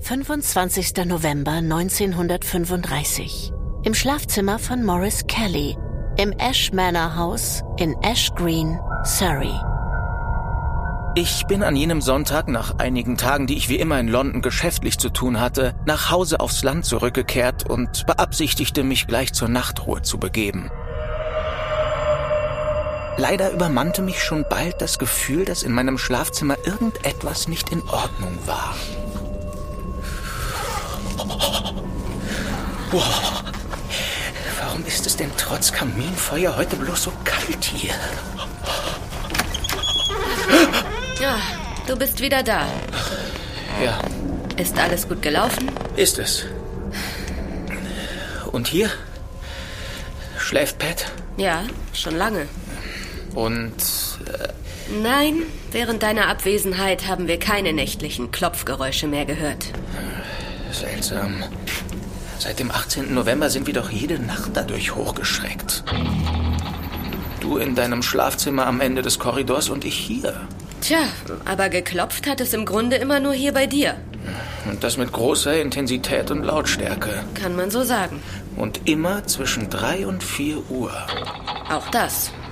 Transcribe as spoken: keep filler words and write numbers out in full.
fünfundzwanzigster November neunzehnhundertfünfunddreißig. Im Schlafzimmer von Maurice Kelly im Ash Manor House in Ash Green, Surrey. Ich bin an jenem Sonntag, nach einigen Tagen, die ich wie immer in London geschäftlich zu tun hatte, nach Hause aufs Land zurückgekehrt und beabsichtigte, mich gleich zur Nachtruhe zu begeben. Leider übermannte mich schon bald das Gefühl, dass in meinem Schlafzimmer irgendetwas nicht in Ordnung war. Wow. Warum ist es denn trotz Kaminfeuer heute bloß so kalt hier? Ja, du bist wieder da. Ja. Ist alles gut gelaufen? Ist es. Und hier? Schläft Pat? Ja, schon lange. Und... Äh, Nein, während deiner Abwesenheit haben wir keine nächtlichen Klopfgeräusche mehr gehört. Seltsam. Seit dem achtzehnten November sind wir doch jede Nacht dadurch hochgeschreckt. Du in deinem Schlafzimmer am Ende des Korridors und ich hier. Tja, aber geklopft hat es im Grunde immer nur hier bei dir. Und das mit großer Intensität und Lautstärke. Kann man so sagen. Und immer zwischen drei und vier Uhr. Auch das.